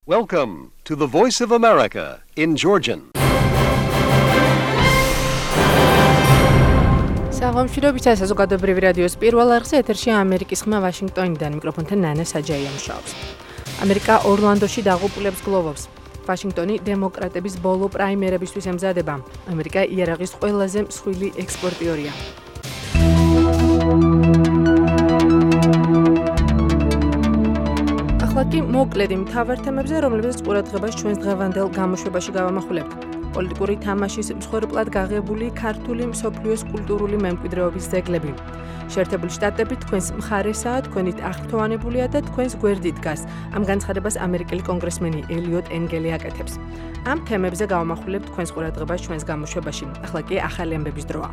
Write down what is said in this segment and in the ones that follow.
Welcome to the Voice of America in Georgian. საღამოშრობისა საზოგადოებრივი რადიოს პირველ არხზე ეთერში ამერიკის ხმა ვაშინგტონიდან მიკროფონთან ნანა საჯაია მუშაობს. ამერიკა ორლანდოში დაღუპულებს გლოვობს. ვაშინგტონი დემოკრატების ბოლო პრაიმერებისთვის ემზადება. ამერიკა იარაღის ყველაზე მსხვილი ექსპორტიორია. ახლა მოკლედი მთავარ თემებზე, რომლებზეც ყურადღებას ჩვენს დღევანდელ გამოშვებაში გავამახვილებთ. პოლიტიკური თამაშის მსხვერპლად გაღებული ქართული მსოფლიოს კულტურული მემკვიდრეობის ძეგლები. შეერთებული შტატები თქვენს მხარესაა, თქვენით აღფრთოვანებულია და თქვენს გვერდით დგას. ამ განცხადებას ამერიკელი კონგრესმენი ელიოტ ენგელი აკეთებს. ამ თემებზე გავამახვილებთ თქვენს ყურადღებას ჩვენს გამოშვებაში. ახლა კი ახალი ამბების დროა.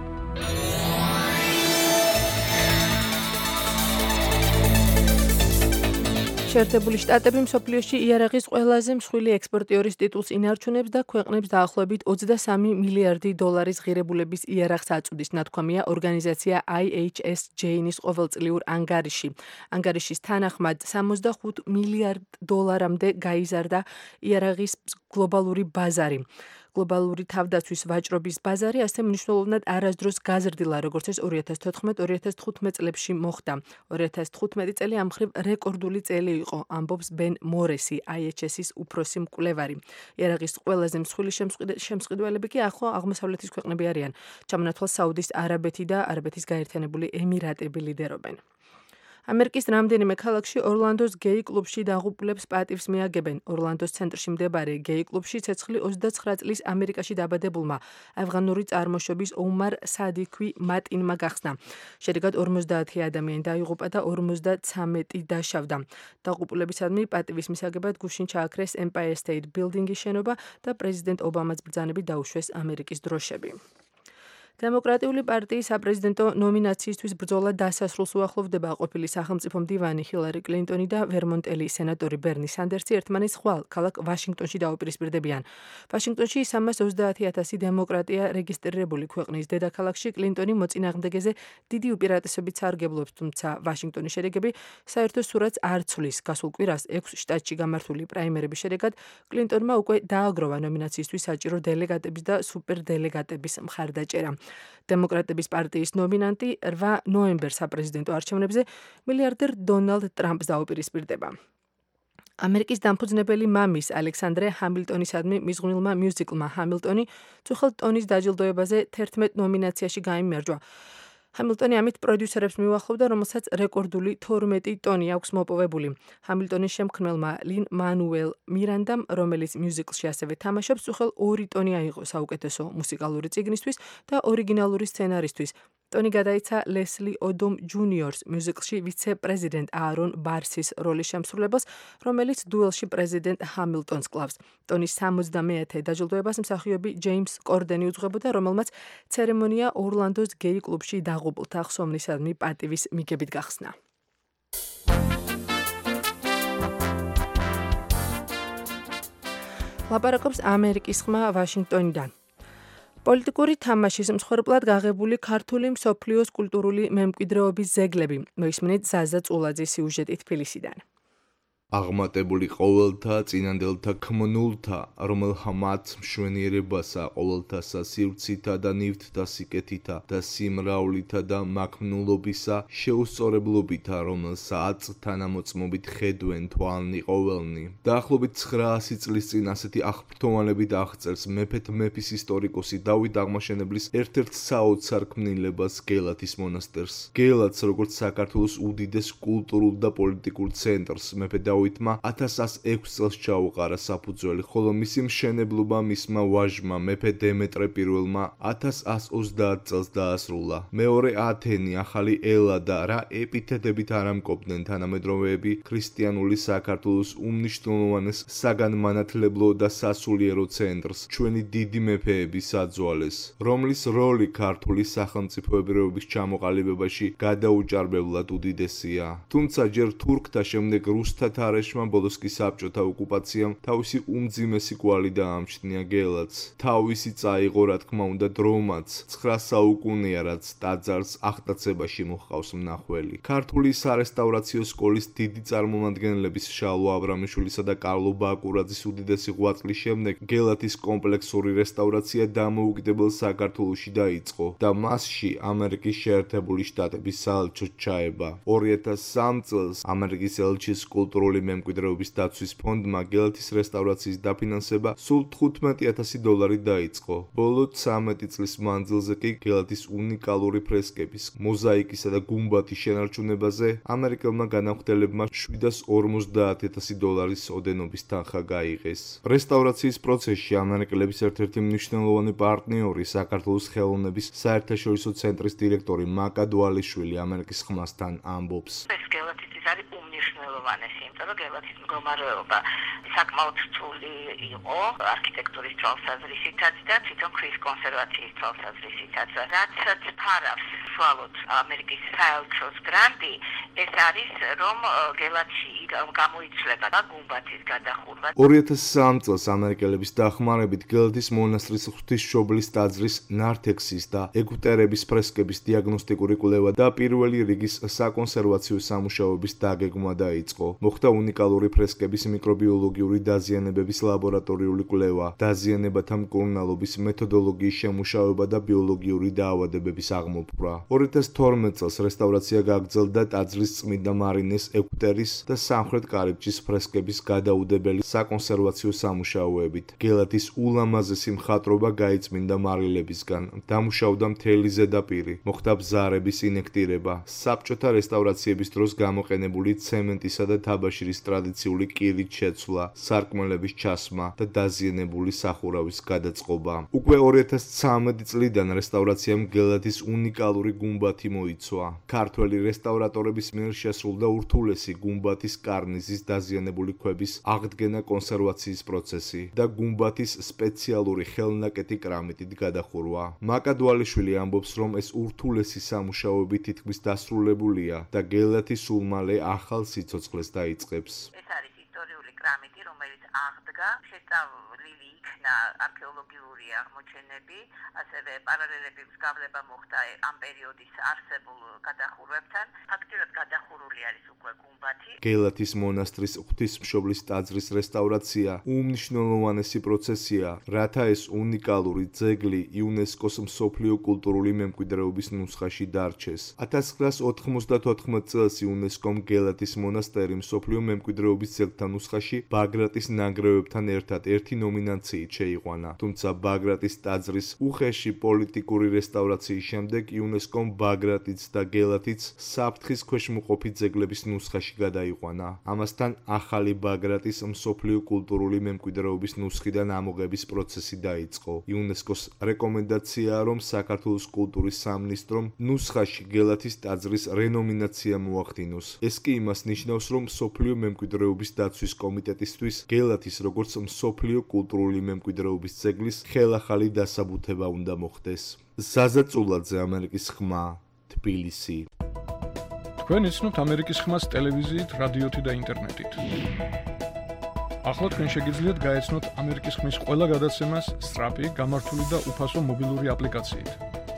შეერთებული შტატები მსოფლიოში იარაღის ყველაზე მსხვილი ექსპორტიორის ტიტულს ინარჩუნებს და ქვეყნებს დაახლოებით 23 მილიარდი დოლარის ღირებულების იარაღს აწვდის, ნათქვამია ორგანიზაცია IHS-J-ის ყოველწლიურ ანგარიში. ანგარიშის თანახმად 65 მილიარდ დოლარამდე გაიზარდა იარაღის გლობალური ბაზარი. გლობალური თავდაცვის ვაჭრობის ბაზარი ასე მნიშვნელოვნად არასდროს გაზრდილა, როგორც ეს 2014-2015 წლებში მოხდა. 2015 წელი ამ მხრივ რეკორდული წელი იყო, ამბობს ბენ მორესი, IHS-ის უფროსი მკვლევარი. იარაღის ყველაზე მსხვილი შემსყიდველები კი ახლო აღმოსავლეთის ქვეყნები არიან. ჩამონათვალს საუდის არაბეთი და არაბეთის გაერთიანებული ემირატები ლიდერობენ. ამერიკის რამდენიმე ქალაქში ორლანდოს გეი კლუბში დაღუპულებს პატივს მიაგებენ. ორლანდოს ცენტრში მდებარე გეი კლუბში ცეცხლი 29 წლის ამერიკაში დაბადებულმა ავღანური წარმოშობის ომარ სადიქვი მატინმა გახსნა. შედეგად 50 ადამიანი დაიღუპა და 53 დაშავდა. დაღუპულებისადმი პატივის მისაგებად გუშინ ჩააქრეს Empire State Building-ის შენობა და პრეზიდენტ ობამას ბრძანებით დაუშვეს ამერიკის დროშები. დემოკრატიული პარტიის საპრეზიდენტო ნომინაციისთვის ბრძოლა დასასრულს უახლოვდება. ყოფილი სახელმწიფო მდივანი ჰილარი კლინტონი და ვერმონტელი სენატორი ბერნი სანდერსი ერთმანეთს ხვალ ქალაქ ვაშინგტონში დაუპირისპირდებიან. ვაშინგტონში 330,000 დემოკრატია რეგისტრირებული ქვეყნის დედაქალაქში კლინტონი მოწინააღმდეგეზე დიდი უპირატესობით სარგებლობს, თუმცა ვაშინგტონის შედეგები საერთო სურათს არ ცვლის. გასულ კვირას 6 შტატში გამართული პრაიმერების შედეგად კლინტონმა უკვე დააგროვა ნომინაციისთვის საჭირო დელეგატების და სუპერდელეგატების მხარდაჭერა. დემოკრატების პარტიის ნომინანტი 8 ნოემბერს საპრეზიდენტო არჩევნებზე მილიარდერ დონალდ ტრამპს დაუპირისპირდება. ამერიკის დამფუძნებელი მამის ალექსანდრე ჰამილტონისადმი მიზღვნილმა მიუზიკლმა ჰამილტონი წუხელ ტონის დაჯილდოებაზე 11 ნომინაციაში გაიმარჯვა. ჰამილტონი ამით პროდიუსერებს მიუახლოვდა, რომელსაც რეკორდული 12 ტონი აქვს მოპოვებული. ჰამილტონის შემქმნელმა ლინ მანუელ მირანდამ, რომელიც მიუზიკლში ასევე თამაშობს, წუხელ 2 ტონი აიღო საუკეთესო მუსიკალური წიგნისთვის და ორიგინალური სცენარისთვის. ტონი გადაიცა ლესლი ოდომ ჯუნიორს მიუზიკლში ვიცე-პრეზიდენტ აარონ ბარსის როლის შემსრულებელს, რომელიც დუელში პრეზიდენტ ჰამილტონს კლავს. ტონის 70-ე დაჯილდოებას მსახიობი ჯეიმს კორდენი უძღვებოდა, რომელმაც ცერემონია ორლანდოს გეი კლუბში დაღუპულთა ხსოვნისადმი პატივის მიგებით გახსნა. ლაპარაკობს ამერიკის ხმა ვაშინგტონიდან. პოლიტიკური თამაშის მსხვერპლად გაღებული ქართული მსოფლიოს კულტურული მემკვიდრეობის ძეგლები. მოისმინეთ ზაზა წულაძის სიუჟეტი თბილისიდან. აღმატებული ყოველთა წინანდელთა ქმნულთა, რომელთა მათ მშვენიერებასა ყოველთასა სივრცითა და ნივთთა სიკეთითა და სიმრავლითა და მაქმნულობისა შეუსწორებლობითა, რომელსა აწ-თანამოწმობით ხედვენ თვალნი ყოველნი. დაახლოებით 900 წლის წინ ასეთი აღფრთოვანებით აღწერს მეფეთ მეფის ისტორიკოსი დავით აღმაშენებლის ერთ-ერთ საოცარ ქმნილებას გელათის მონასტერს. გელათს, როგორც საქართველოს უდიდეს კულტურულ და პოლიტიკურ ცენტრს, მეფე დავითმა 1106 წელს ჩაუყარა საფუძველი, ხოლო მისი მშენებლობა მისმა ვაჟმა მეფე დემეტრე პირველმა 1130 წელს დაასრულა. მეორე ათენი, ახალი ელა და რა ეპითეტებით არ ამკობდნენ თანამედროვეები ქრისტიანული საქართველოს უმნიშვნელოვანეს საგანმანათლებლო და სასულიერო ცენტრს, ჩვენი დიდი მეფეების საძვალეს, რომლის როლი ქართული სახელმწიფოებრიობის ჩამოყალიბებაში გადაუჭარბებლად უდიდესია. თუმცა ჯერ თურქთა, შემდეგ რუსთათა სარეშმა, ბოლოს კი საბჭოთა ოკუპაციამ თავისი უმძიმესი კვალი დაამჩნია გელათს. თავისი წაიღო, რა თქმა უნდა, დრომაც. 9 საუკუნეა, რაც ტაძარს აღტაცებაში მოჰყავს მნახველი. ქართული სარესტავრაციო სკოლის დიდი წარმომადგენლების შალვა აბრამიშვილისა და კარლო ბაკურაძის უდიდესი ღვაწლის შემდეგ გელათის კომპლექსური რესტავრაცია დამოუკიდებელ საქართველოში დაიწყო და მასში ამერიკის შეერთებული შტატების საელჩოს ჩაება. 2003 წელს ამერიკის ელჩის კულტურული მემკვიდრეობის დაცვის ფონდმა გელათის რესტავრაციის დაფინანსება სულ $15,000 დაიწყო. ბოლო 13 წლის მანძილზე კი გელათის უნიკალური ფრესკების, მოზაიკისა და გუმბათის შენარჩუნებაზე ამერიკელმა განამხდელებმა $750,000 ოდენობის თანხა გაიღეს. რესტავრაციის პროცესში ამერიკელების ერთ-ერთი მნიშვნელოვანი პარტნიორი საქართველოს ხელოვნების საერთაშორისო ცენტრის დირექტორი მაკა დვალიშვილი ამერიკის ხმასთან ამბობს. ეს გელათის არის უმნიშვნელოვანესი, იმიტომ რომ გელათის მდგომარეობა საკმაოდ რთული იყო არქიტექტურის თვალსაზრისითაც და თვითონ ქვის კონსერვაციის თვალსაზრისითაც. რაცაც ფარავს სვალოთ ამერიკის საელჩოს გრანტი, ეს არის რომ გელათში გამოიცვლება გუმბათის გადახურვა. 2003 წელს ამერიკელების დახმარებით გელათის მონასტრის ღვთისმშობლის ტაძრის ნართექსის და ეგვტერების ფრესკების დიაგნოსტიკური კვლევა და პირველი რიგის საკონსერვაციო სამუშაოების დაგეგმა დაიწყო. მოხდა უნიკალური ფრესკების მიკრობიოლოგიური დაზიანებების ლაბორატორიული კვლევა, დაზიანებათა მკურნალობის მეთოდოლოგიის შემუშავება და ბიოლოგიური დაავადებების აღმოფხვრა. 2012 წელს რესტავრაცია გაგრძელდა ტაძრის წმინდა მარინეს ეგვტერის და სამხრეთ კარიბჭის ფრესკების გადაუდებელი საკონსერვაციო სამუშაოებით. გელათის ულამაზესი მხატვრობა გაიწმინდა მარილებისგან, დამუშავდა მთელი ზედაპირი, მოხდა ბზარების ინექტირება, საბჭოთა რესტავრაციების დროს გამოყენებული ცემენტისა და თაბაშირის ტრადიციული კირით შეცვლა, სარკმლების ჩასმა და დაზიანებული სახურავის გადაწყობა. უკვე 2013 წლიდან რესტავრაციამ გელათის უნიკალური გუმბათი მოიცვა. ქართველი რესტავრატორების მიერ შესრულდა ურთულესი გუმბათის კარნიზის დაზიანებული ქვების აღდგენა კონსერვაციის პროცესი და გუმბათის სპეციალური ხელნაკეთი კრამიტით გადახურვა. მაკა დვალიშვილი ამბობს, რომ ეს ურთულესი სამუშაოები თითქმის დასრულებულია და გელათი სულ მალე ახალ სიცოცხლეს დაიწყებს. ეს არის ისტორიული კრამიტი, რომელიც აღდგა, შესწავლილი იქნა არქეოლოგიური აღმოჩენები, ასევე პარალელები მსგავლება მოხდა ამ პერიოდის არსებულ გადახურვებთან. ფაქტიურად გადახურული არის უკვე გუმბათი. გელათის მონასტრის ღვთისმშობლის ტაძრის რესტავრაცია უმნიშვნელოვანესი პროცესია, რათა ეს უნიკალური ძეგლი იუნესკოს მსოფლიო კულტურული მემკვიდრეობის ნუსხაში დარჩეს. 1994 წელს იუნესკომ გელათის მონასტერი მსოფლიო მემკვიდრეობის ძეგლთა ნუსხაში ბაგრატის ნანგრევებთან ერთად ერთი ნომინაციით შეიყვანა. თუმცა ბაგრატის ტაძრის უხეში პოლიტიკური რესტავრაციის შემდეგ იუნესკომ ბაგრატიც და გელათიც საფრთხის ქვეშ მყოფი ძეგლების ნუსხაში გადაიყვანა. ამასთან ახალი ბაგრატის მსოფლიო კულტურული მემკვიდრეობის ნუსხიდან ამოღების პროცესი დაიწყო. იუნესკოს რეკომენდაციაა, რომ საქართველოს კულტურის სამინისტრომ ნუსხაში გელათის ტაძრის რენომინაცია მოახდინოს. ეს კი იმას ნიშნავს, რომ მსოფლიო მემკვიდრეობის დაცვის კომიტეტისთვის გელათის როგორც მსოფლიო კულტურული მემკვიდრეობის ძეგლის ხელახალი დასაბუთება უნდა მოხდეს. ზაზა წულაძე, ამერიკის ხმა, თბილისი. თქვენ იცნობთ ამერიკის ხმას ტელევიზიით, რადიოთი და ინტერნეტით. ახლა თქვენ შეგიძლიათ გაეცნოთ ამერიკის ხმის ყველა გადაცემას სწრაფი, გამართული და უფასო მობილური აპლიკაციით.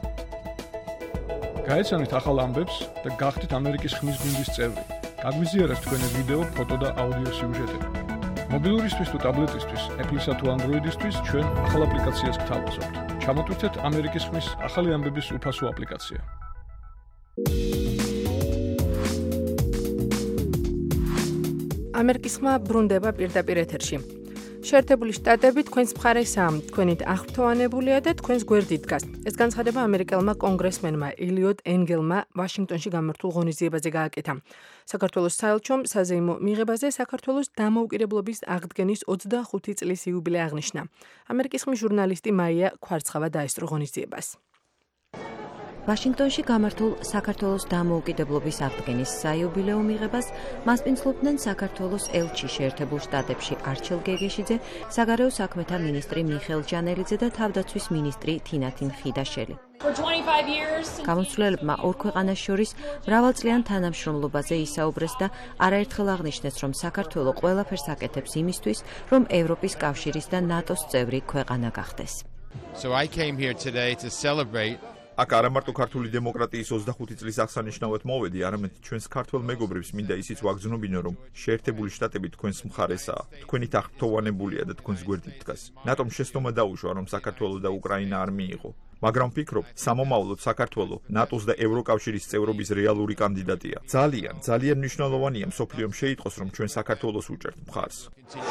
გაეცანით ახალ ამბებს და გახდით ამერიკის ხმის გუნდის წევრი. გაგვიზიარეთ თქვენი ვიდეო, ფოტო და აუდიო სიუჟეტები. მობილურისთვის თუ ტაბლეტისთვის, Apple-ისა თუ Android-ისთვის ჩვენ ახალ აპლიკაციას გთავაზობთ. ჩამოტვირთეთ ამერიკის ხმის ახალი ამბების უფასო აპლიკაცია. ამერიკის ხმა ბრუნდება პირდაპირ ეთერში. შეერთებული შტატები თქვენს მხარესაა, თქვენით აღფრთოვანებულია და თქვენს გვერდით დგას. ეს განცხადება ამერიკელმა კონგრესმენმა ელიოტ ენგელმა ვაშინგტონში გამართულ ღონისძიებაზე გააკეთა. საქართველოს საელჩომ საზეიმო მიღებაზე საქართველოს დამოუკიდებლობის აღდგენის 25 წლის იუბილე აღნიშნა. ამერიკის ხმის ჟურნალისტი მაია ქვარცხავა დაესწრო ღონისძიებას. ვაშინგტონში გამართულ საქართველოს დამოუკიდებლობის აღდგენის საიუბილეო მიღებას მასპინძლობდნენ საქართველოს ელჩი შეერთებულ შტატებში არჩილ გეგეშიძე, საგარეო საქმეთა მინისტრი მიხეილ ჯანელიძე და თავდაცვის მინისტრი თინათინ ხიდაშელი. გამოსვლელებმა ორ ქვეყანას შორის მრავალწლიან თანამშრომლობაზე ისაუბრეს და არაერთხელ აღნიშნეს, რომ საქართველო ყველაფერს აკეთებს იმისთვის, რომ ევროპის კავშირის და ნატოს წევრი ქვეყანა გახდეს. So I came here today to celebrate აქ არა მარტო ქართული დემოკრატიის 25 წლის აღსანიშნავად მოვედი, არამედ ჩვენს ქართველ მეგობრებს მინდა ისიც ვაგრძნობინო, რომ შეერთებული შტატები თქვენს მხარესაა, თქვენით აღფრთოვანებულია და თქვენს გვერდით დგას. ნატომ შეცდომა დაუშვა, რომ საქართველო და უკრაინა არ მიიღო, მაგრამ ვფიქრობ, სამომავლოდ საქართველო ნატოს და ევროკავშირის წევრობის რეალური კანდიდატია. ძალიან მნიშვნელოვანია მსოფლიომ შეიტყოს, რომ ჩვენ საქართველოს უჭერთ მხარს.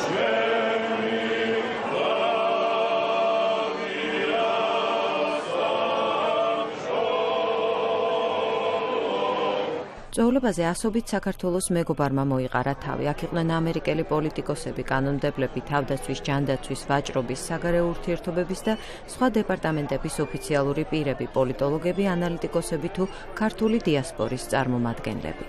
წვეულებაზე ასობით საქართველოს მეგობარმა მოიყარა თავი. აქ იყვნენ ამერიკელი პოლიტიკოსები, კანონმდებლები, თავდაცვის, ჯანდაცვის, ვაჭრობის, საგარეო ურთიერთობების და სხვა დეპარტამენტების ოფიციალური პირები, პოლიტოლოგები, ანალიტიკოსები თუ ქართული დიასპორის წარმომადგენლები.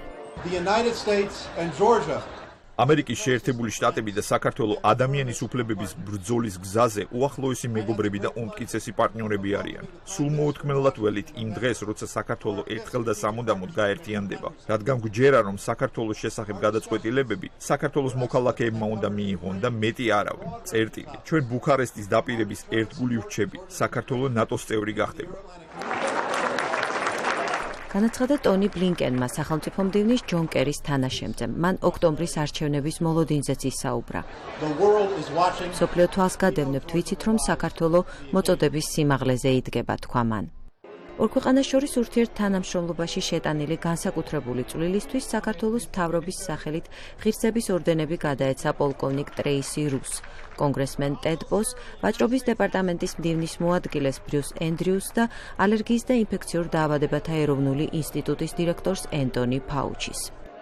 ამერიკის შეერთებული შტატები და საქართველო ადამიანის უფლებების ბრძოლის გზაზე უახლოესი მეგობრები და უმტკიცესი პარტნიორები არიან. სულ მოუთქმელად ველით იმ დღეს, როცა საქართველო ერთხელ და სამუდამოდ გაერთიანდება, რადგან გვჯერა, რომ საქართველოს შესახებ გადაწყვეტილებები საქართველოს მოქალაქეებმა უნდა მიიღონ და მეტი არავინ. წერტილი. ჩვენ ბუქარესტის დაპირების ერთგული ვრჩები, საქართველო ნატოს წევრი გახდება. განაცხადა ტონი ბლინკენმა, სახელმწიფო მდივნის ჯონ კერის თანაშემწემ. მან ოქტომბრის არჩევნების მოლოდინზეც ისაუბრა. მსოფლიო თვალს გადევნებთ, ვიცით, რომ საქართველო მოწოდების სიმაღლეზე იდგება, თქვა მან. ორ ქვეყანას შორის ურთიერთთანამშრომლობაში შეტანილი განსაკუთრებული წვლილისთვის საქართველოს მთავრობის სახელით ღირსების ორდენები გადაეცა პოლკოვნიკ ტრეისი რუს, კონგრესმენ ტედ ბოს, ვაჭრობის დეპარტამენტის მდივნის მოადგილეს ბრიუს ენდრიუს და ალერგიის და ინფექციურ დაავადებათა ეროვნული ინსტიტუტის დირექტორს ენტონი ფაუჩის.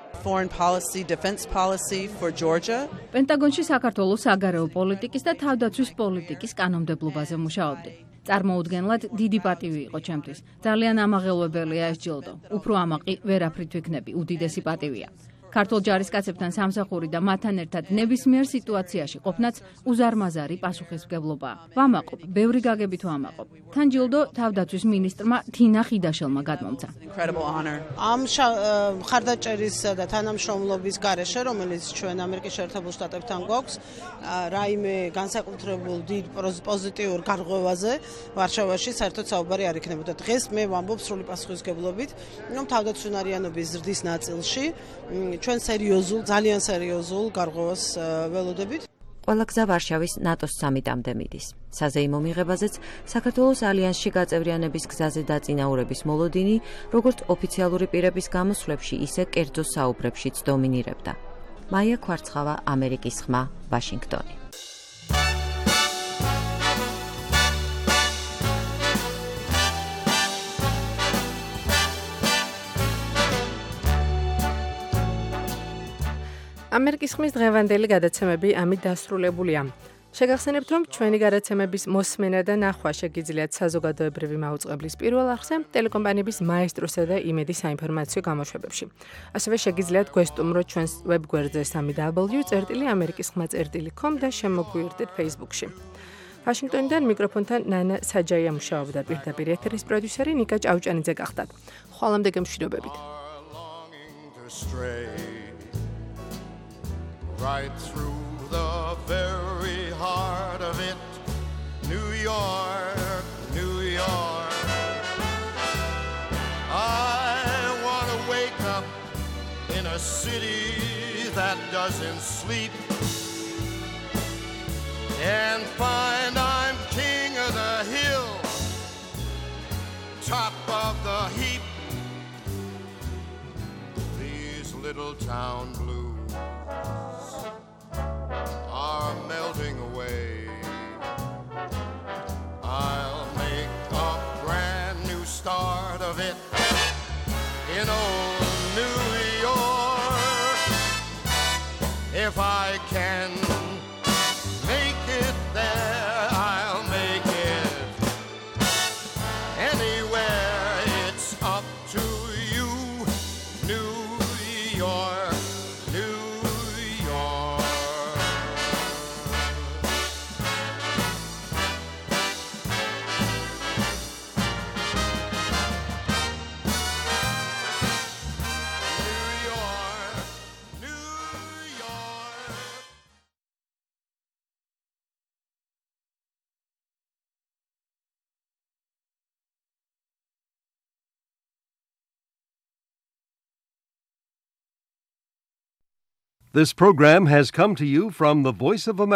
პენტაგონში საქართველოს საგარეო პოლიტიკის და თავდაცვის პოლიტიკის კანონმდებლობაზე მუშაობდი. წარმოუდგენლად დიდი პატივი იყო ჩემთვის. ძალიან ამაღელვებელია ეს ჯილდო. უფრო ამაყი ვერაფრით ვიქნები, უდიდესი პატივია. ქართულ ჯარისკაცებთან სამსახური და მათთან ერთად ნებისმიერ სიტუაციაში ყოფნაც უზარმაზარი პასუხისმგებლობაა. ვამაყობ, ბევრი გაგებით ვამაყობ. თან ჯილდო თავდაცვის მინისტრმა თინა ხიდაშელმა გადმომცა. ამ მხარდაჭერის და თანამშრომლობის გარეშე, რომელიც ჩვენ ამერიკის შეერთებულ შტატებთან გვაქვს, რაიმე განსაკუთრებულ დიდ პოზიტიურ გარღვევაზე ვარშავაში საერთოდ საუბარი არ იქნებოდა. დღეს მე ვამბობ სრული პასუხისმგებლობით, რომ თავდაცვისნარიანობის ზრდის ნაწილში ჩვენ ძალიან სერიოზულ გარღვევას ველოდებით. ყველა გზა ვარშავის ნატოს სამიტამდე მიდის. საზეიმო მიღებაზეც საქართველოს ალიანსში გაწევრიანების გზაზე დაწინაურების მოლოდინი, როგორც ოფიციალური პირების გამოსვლებში, ისე კერძო საუბრებშიც დომინირებდა. მაია ქვარცხავა, ამერიკის ხმა, ვაშინგტონი. ამერიკის ხმის დღევანდელი გადაცემები ამით დასრულებულია. შეგახსენებთ, რომ ჩვენი გადაცემების მოსმენა და ნახვა შეგიძლიათ საზოგადოებრივი მაუწყებლის პირველ არხზე, ტელეკომპანიების მაესტროსა და იმედი საინფორმაციო გამოშვებებში. ასევე შეგიძლიათ გვესტუმროთ ჩვენს ვებგვერდზე www.amerikiskhma.com და შემოგვიერთდეთ Facebook-ში. ვაშინგტონიდან მიკროფონთან ნანა საჯაია მუშაობდა, პირდაპირ ეთერის პროდიუსერი ნიკა ჭავჭანიძე გახდათ. ხვალამდე გემშვიდობებით. Right through the very heart of it, New York, New York. I want to wake up in a city that doesn't sleep and find I'm king of the hill, top of the heap. These little town blues are melting away. I'll make a brand new start of it in old New York. If I can make it there, I'll make it anywhere. It's This program has come to you from the Voice of America.